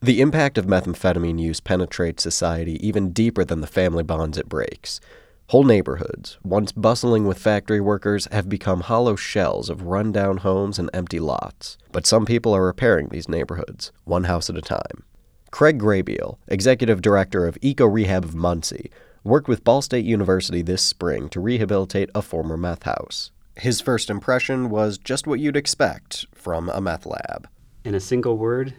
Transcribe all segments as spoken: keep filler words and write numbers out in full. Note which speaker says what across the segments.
Speaker 1: The impact of methamphetamine use penetrates society even deeper than the family bonds it breaks. Whole neighborhoods, once bustling with factory workers, have become hollow shells of run-down homes and empty lots. But some people are repairing these neighborhoods, one house at a time. Craig Graybeal, executive director of Eco Rehab of Muncie, worked with Ball State University this spring to rehabilitate a former meth house. His first impression was just what you'd expect from a meth lab.
Speaker 2: In a single word,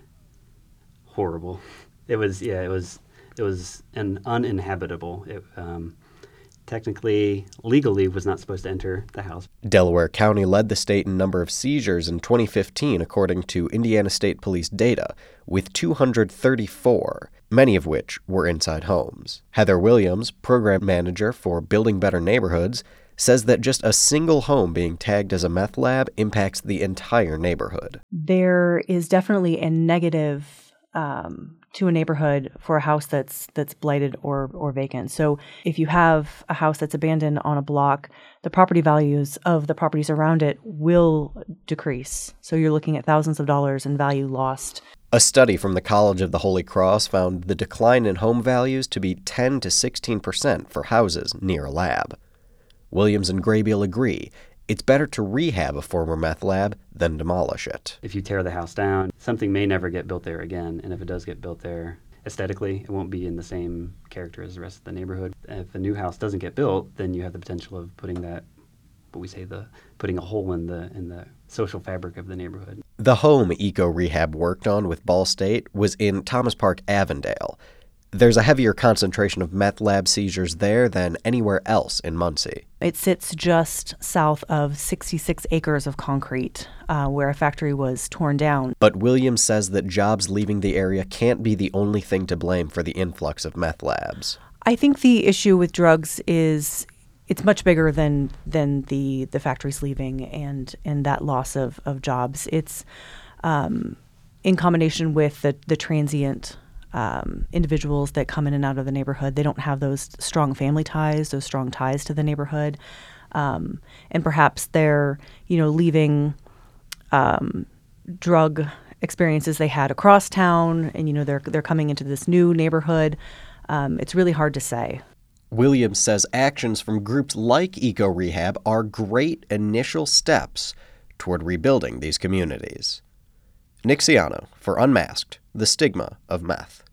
Speaker 2: horrible. It was, yeah, it was, it was an uninhabitable. It, um, technically, legally, was not supposed to enter the house.
Speaker 1: Delaware County led the state in number of seizures in twenty fifteen, according to Indiana State Police data, with two hundred thirty-four, many of which were inside homes. Heather Williams, program manager for Building Better Neighborhoods, says that just a single home being tagged as a meth lab impacts the entire neighborhood.
Speaker 3: There is definitely a negative um, to a neighborhood for a house that's that's blighted or or vacant. So if you have a house that's abandoned on a block, the property values of the properties around it will decrease. So you're looking at thousands of dollars in value lost.
Speaker 1: A study from the College of the Holy Cross found the decline in home values to be ten to sixteen percent for houses near a lab. Williams and Graybeal agree it's better to rehab a former meth lab than demolish it.
Speaker 2: If you tear the house down, something may never get built there again, and if it does get built there, aesthetically, it won't be in the same character as the rest of the neighborhood. If a new house doesn't get built, then you have the potential of putting that, what we say, the putting a hole in the in the social fabric of the neighborhood.
Speaker 1: The home Eco Rehab worked on with Ball State was in Thomas Park, Avondale. There's a heavier concentration of meth lab seizures there than anywhere else in Muncie.
Speaker 3: It sits just south of sixty-six acres of concrete, uh, where a factory was torn down.
Speaker 1: But Williams says that jobs leaving the area can't be the only thing to blame for the influx of meth labs.
Speaker 3: I think the issue with drugs is it's much bigger than than the, the factories leaving and, and that loss of, of jobs. It's um, in combination with the, the transient Um, individuals that come in and out of the neighborhood. They don't have those strong family ties, those strong ties to the neighborhood. Um, and perhaps they're, you know, leaving um, drug experiences they had across town and, you know, they're, they're coming into this new neighborhood. Um, it's really hard to say.
Speaker 1: Williams says actions from groups like Eco Rehab are great initial steps toward rebuilding these communities. Nick Ciano for Unmasked, The Stigma of Meth.